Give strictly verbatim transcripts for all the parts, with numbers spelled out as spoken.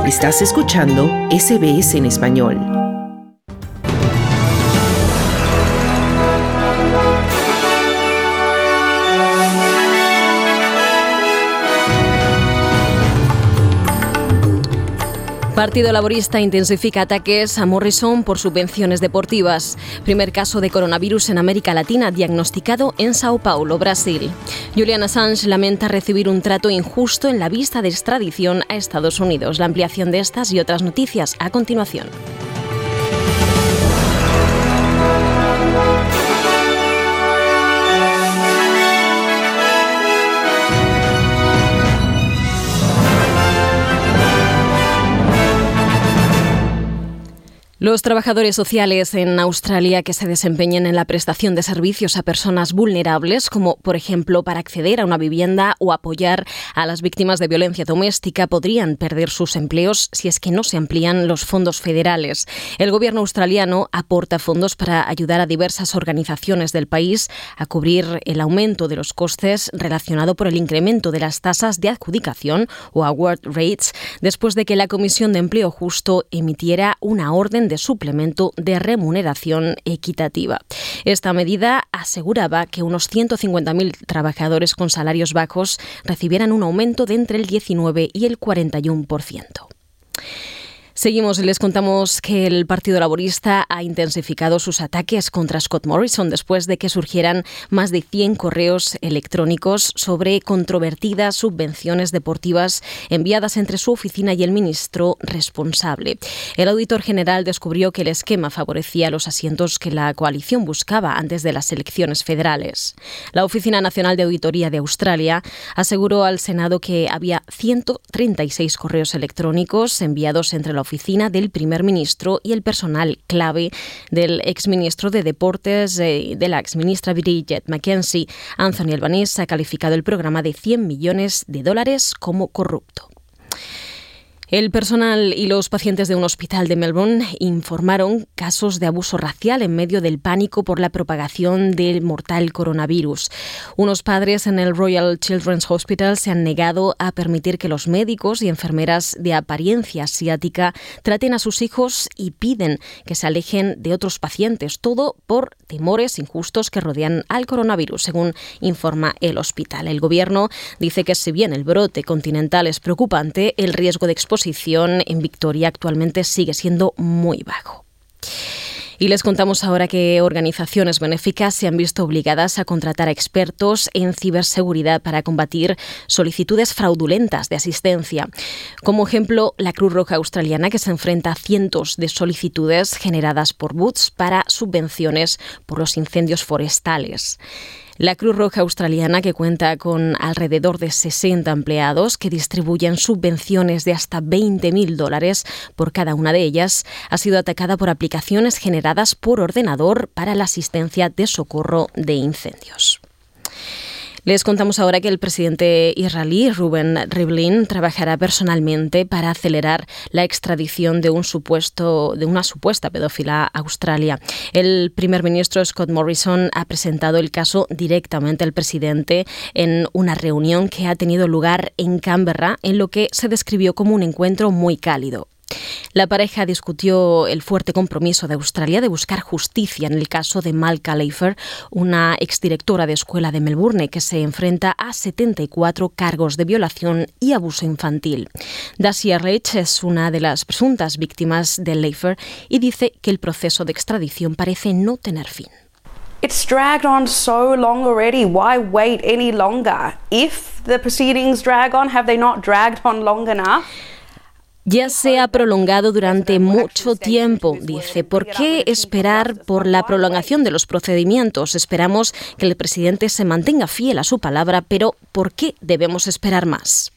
Estás escuchando S B S en español. Partido Laborista intensifica ataques a Morrison por subvenciones deportivas. Primer caso de coronavirus en América Latina diagnosticado en Sao Paulo, Brasil. Julian Assange lamenta recibir un trato injusto en la vista de extradición a Estados Unidos. La ampliación de estas y otras noticias a continuación. Los trabajadores sociales en Australia que se desempeñen en la prestación de servicios a personas vulnerables, como por ejemplo para acceder a una vivienda o apoyar a las víctimas de violencia doméstica, podrían perder sus empleos si es que no se amplían los fondos federales. El gobierno australiano aporta fondos para ayudar a diversas organizaciones del país a cubrir el aumento de los costes relacionado por el incremento de las tasas de adjudicación o award rates, después de que la Comisión de Empleo Justo emitiera una orden de suplemento de remuneración equitativa. Esta medida aseguraba que unos ciento cincuenta mil trabajadores con salarios bajos recibieran un aumento de entre el diecinueve y el cuarenta y uno por ciento. Seguimos y les contamos que el Partido Laborista ha intensificado sus ataques contra Scott Morrison después de que surgieran más de cien correos electrónicos sobre controvertidas subvenciones deportivas enviadas entre su oficina y el ministro responsable. El auditor general descubrió que el esquema favorecía los asientos que la coalición buscaba antes de las elecciones federales. La Oficina Nacional de Auditoría de Australia aseguró al Senado que había ciento treinta y seis correos electrónicos enviados entre la oficina del primer ministro y el personal clave del exministro de Deportes eh, de la exministra Bridget McKenzie. Anthony Albanese ha calificado el programa de cien millones de dólares como corrupto. El personal y los pacientes de un hospital de Melbourne informaron casos de abuso racial en medio del pánico por la propagación del mortal coronavirus. Unos padres en el Royal Children's Hospital se han negado a permitir que los médicos y enfermeras de apariencia asiática traten a sus hijos y piden que se alejen de otros pacientes, todo por temores injustos que rodean al coronavirus, según informa el hospital. El gobierno dice que si bien el brote continental es preocupante, el riesgo de exposición en Victoria actualmente sigue siendo muy bajo. Y les contamos ahora que organizaciones benéficas se han visto obligadas a contratar a expertos en ciberseguridad para combatir solicitudes fraudulentas de asistencia. Como ejemplo, la Cruz Roja Australiana, que se enfrenta a cientos de solicitudes generadas por bots para subvenciones por los incendios forestales. La Cruz Roja Australiana, que cuenta con alrededor de sesenta empleados que distribuyen subvenciones de hasta veinte mil dólares por cada una de ellas, ha sido atacada por aplicaciones generadas por ordenador para la asistencia de socorro de incendios. Les contamos ahora que el presidente israelí Reuven Rivlin trabajará personalmente para acelerar la extradición de un supuesto de una supuesta pedófila a Australia. El primer ministro Scott Morrison ha presentado el caso directamente al presidente en una reunión que ha tenido lugar en Canberra, en lo que se describió como un encuentro muy cálido. La pareja discutió el fuerte compromiso de Australia de buscar justicia en el caso de Malka Leifer, una exdirectora de escuela de Melbourne que se enfrenta a setenta y cuatro cargos de violación y abuso infantil. Darcy Arledge es una de las presuntas víctimas de Leifer y dice que el proceso de extradición parece no tener fin. It's dragged on so long already. Why wait any longer? If the proceedings drag on, have they not dragged on long enough? Ya se ha prolongado durante mucho tiempo, dice. ¿Por qué esperar por la prolongación de los procedimientos? Esperamos que el presidente se mantenga fiel a su palabra, pero ¿por qué debemos esperar más?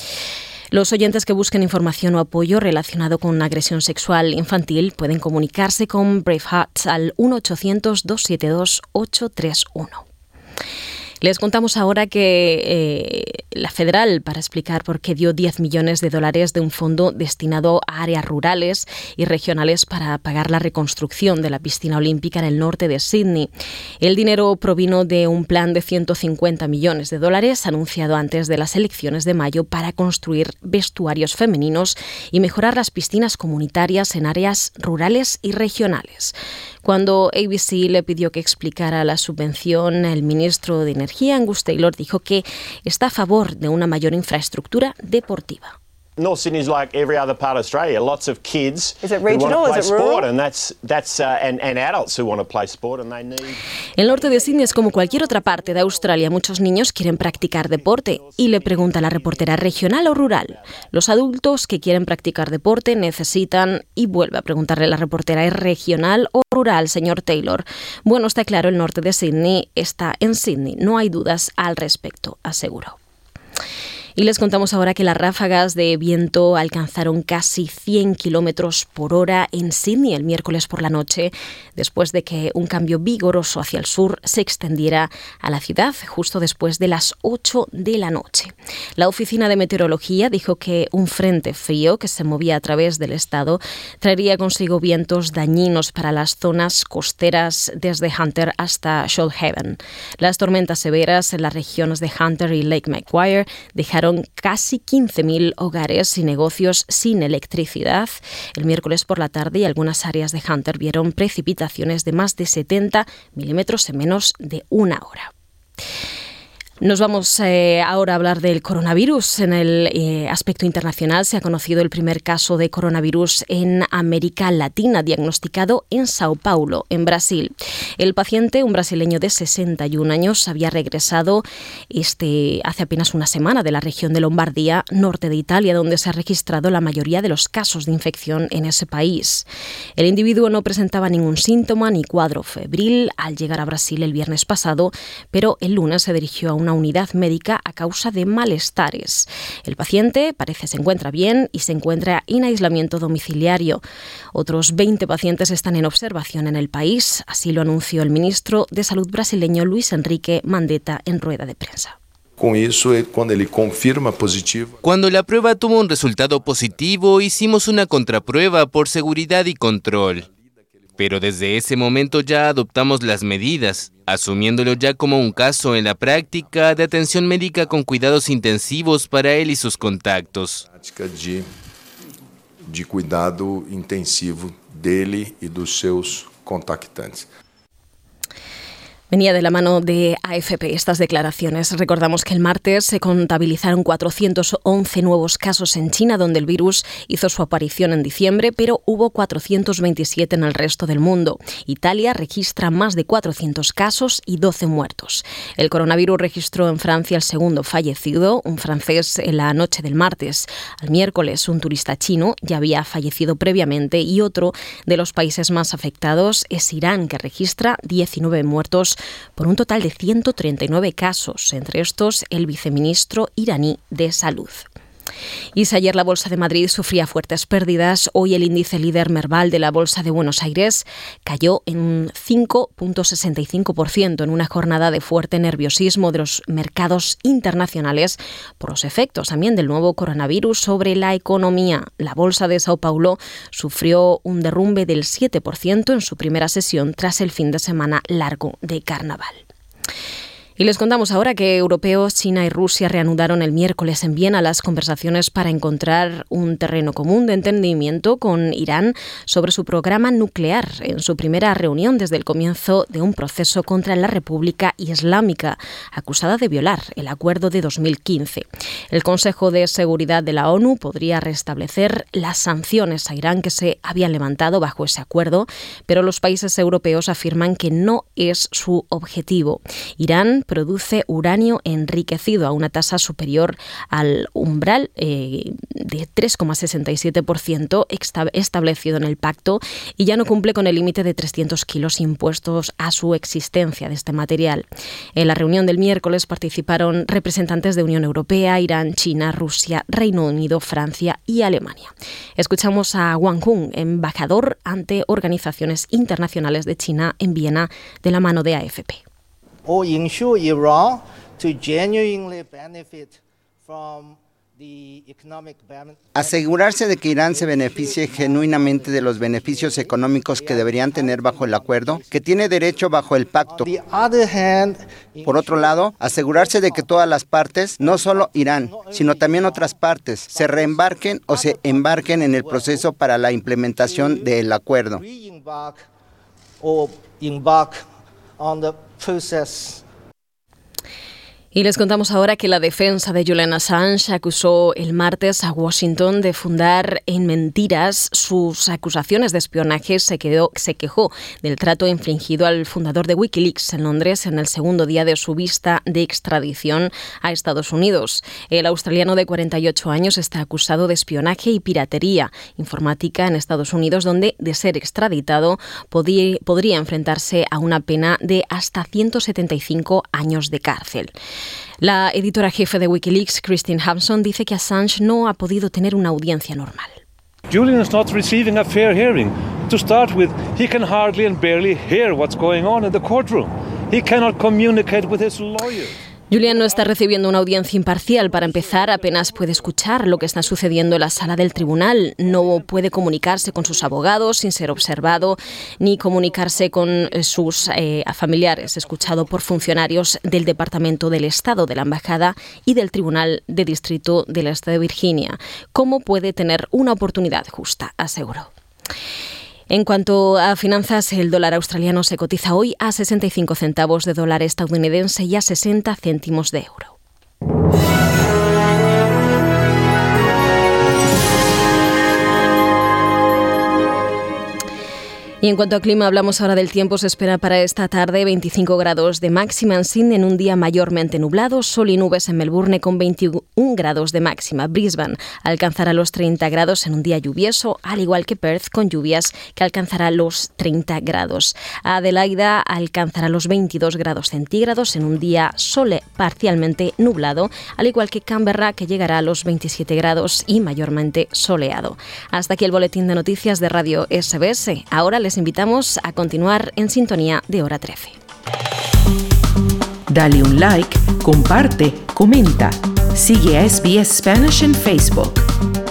Los oyentes que busquen información o apoyo relacionado con agresión sexual infantil pueden comunicarse con Braveheart al uno ochocientos, dos siete dos, ocho tres uno. Les contamos ahora que eh, la Federal, para explicar por qué dio diez millones de dólares de un fondo destinado a áreas rurales y regionales para pagar la reconstrucción de la piscina olímpica en el norte de Sydney. El dinero provino de un plan de ciento cincuenta millones de dólares anunciado antes de las elecciones de mayo para construir vestuarios femeninos y mejorar las piscinas comunitarias en áreas rurales y regionales. Cuando A B C le pidió que explicara la subvención, el ministro de Energía, Angus Taylor, dijo que está a favor de una mayor infraestructura deportiva. North Sydney is like every other part of Australia. Lots of kids is it who want regional? to play Is it rural? sport, and that's that's uh, and, and adults who want to play sport, and they need. El norte de Sydney es como cualquier otra parte de Australia. Muchos niños quieren practicar deporte y le pregunta a la reportera, ¿regional o rural? Los adultos que quieren practicar deporte necesitan, y vuelve a preguntarle la reportera, ¿es regional o rural, señor Taylor? Bueno, está claro, el norte de Sydney está en Sydney. No hay dudas al respecto, aseguró. Y les contamos ahora que las ráfagas de viento alcanzaron casi cien kilómetros por hora en Sydney el miércoles por la noche, después de que un cambio vigoroso hacia el sur se extendiera a la ciudad justo después de las ocho de la noche. La Oficina de Meteorología dijo que un frente frío que se movía a través del estado traería consigo vientos dañinos para las zonas costeras desde Hunter hasta Shoalhaven. Las tormentas severas en las regiones de Hunter y Lake Macquarie dejaron casi quince mil hogares y negocios sin electricidad el miércoles por la tarde, y algunas áreas de Hunter vieron precipitaciones de más de setenta milímetros en menos de una hora. Nos vamos eh, ahora a hablar del coronavirus. En el eh, aspecto internacional se ha conocido el primer caso de coronavirus en América Latina, diagnosticado en Sao Paulo, en Brasil. El paciente, un brasileño de sesenta y un años, había regresado este, hace apenas una semana de la región de Lombardía, norte de Italia, donde se ha registrado la mayoría de los casos de infección en ese país. El individuo no presentaba ningún síntoma ni cuadro febril al llegar a Brasil el viernes pasado, pero el lunes se dirigió a una unidad médica a causa de malestares. El paciente parece se encuentra bien y se encuentra en aislamiento domiciliario. Otros veinte pacientes están en observación en el país, así lo anunció el ministro de Salud brasileño Luis Enrique Mandetta en rueda de prensa. Com isso, quando ele confirma positivo. Cuando la prueba tuvo un resultado positivo, hicimos una contraprueba por seguridad y control. Pero desde ese momento ya adoptamos las medidas, asumiéndolo ya como un caso en la práctica de atención médica con cuidados intensivos para él y sus contactos. De, de cuidado intensivo dele e dos seus contactantes. Venía de la mano de A F P estas declaraciones. Recordamos que el martes se contabilizaron cuatrocientos once nuevos casos en China, donde el virus hizo su aparición en diciembre, pero hubo cuatrocientos veintisiete en el resto del mundo. Italia registra más de cuatrocientos casos y doce muertos. El coronavirus registró en Francia el segundo fallecido, un francés en la noche del martes. Al miércoles, un turista chino ya había fallecido previamente, y otro de los países más afectados es Irán, que registra diecinueve muertos por un total de ciento treinta y nueve casos, entre estos el viceministro iraní de Salud. Y si ayer la Bolsa de Madrid sufría fuertes pérdidas, hoy el índice líder Merval de la Bolsa de Buenos Aires cayó en un cinco coma sesenta y cinco por ciento en una jornada de fuerte nerviosismo de los mercados internacionales por los efectos también del nuevo coronavirus sobre la economía. La Bolsa de Sao Paulo sufrió un derrumbe del siete por ciento en su primera sesión tras el fin de semana largo de carnaval. Y les contamos ahora que europeos, China y Rusia reanudaron el miércoles en Viena las conversaciones para encontrar un terreno común de entendimiento con Irán sobre su programa nuclear, en su primera reunión desde el comienzo de un proceso contra la República Islámica, acusada de violar el acuerdo de dos mil quince. El Consejo de Seguridad de la ONU podría restablecer las sanciones a Irán que se habían levantado bajo ese acuerdo, pero los países europeos afirman que no es su objetivo. Irán produce uranio enriquecido a una tasa superior al umbral eh, de tres coma sesenta y siete por ciento establecido en el pacto, y ya no cumple con el límite de trescientos kilos impuestos a su existencia de este material. En la reunión del miércoles participaron representantes de Unión Europea, Irán, China, Rusia, Reino Unido, Francia y Alemania. Escuchamos a Wang Hung, embajador ante organizaciones internacionales de China en Viena, de la mano de A F P. or ensure Iran to genuinely benefit from the economic benefit. Asegurarse de que Irán se beneficie genuinamente de los beneficios económicos que deberían tener bajo el acuerdo, que tiene derecho bajo el pacto. On the other hand, Por otro lado, asegurarse de que todas las partes, no solo Irán, sino también otras partes, se reembarquen o se embarquen en el proceso para la implementación del acuerdo. re-embark or embark on the process. Y les contamos ahora que la defensa de Julian Assange acusó el martes a Washington de fundar en mentiras sus acusaciones de espionaje. Se, quedó, se quejó del trato infligido al fundador de Wikileaks en Londres en el segundo día de su vista de extradición a Estados Unidos. El australiano de cuarenta y ocho años está acusado de espionaje y piratería informática en Estados Unidos, donde, de ser extraditado, podía, podría enfrentarse a una pena de hasta ciento setenta y cinco años de cárcel. La editora jefe de Wikileaks, Christine Hampson, dice que Assange no ha podido tener una audiencia normal. Julian is not receiving a fair hearing. To start with, he can hardly and barely hear what's going on in the courtroom. He cannot communicate with his lawyers. Julian no está recibiendo una audiencia imparcial. Para empezar, apenas puede escuchar lo que está sucediendo en la sala del tribunal. No puede comunicarse con sus abogados sin ser observado, ni comunicarse con sus eh, familiares, escuchado por funcionarios del Departamento del Estado, de la Embajada y del Tribunal de Distrito del Este de Virginia. ¿Cómo puede tener una oportunidad justa?, aseguró. En cuanto a finanzas, el dólar australiano se cotiza hoy a sesenta y cinco centavos de dólar estadounidense y a sesenta céntimos de euro. Y en cuanto a clima, hablamos ahora del tiempo. Se espera para esta tarde veinticinco grados de máxima en Sydney, en un día mayormente nublado, sol y nubes en Melbourne con veintiún grados de máxima. Brisbane alcanzará los treinta grados en un día lluvioso, al igual que Perth, con lluvias, que alcanzará los treinta grados. Adelaida alcanzará los veintidós grados centígrados en un día sole parcialmente nublado, al igual que Canberra, que llegará a los veintisiete grados y mayormente soleado. Hasta aquí el boletín de noticias de Radio S B S. Ahora les invitamos a continuar en sintonía de Hora trece. Dale un like, comparte, comenta. Sigue a S B S Spanish en Facebook.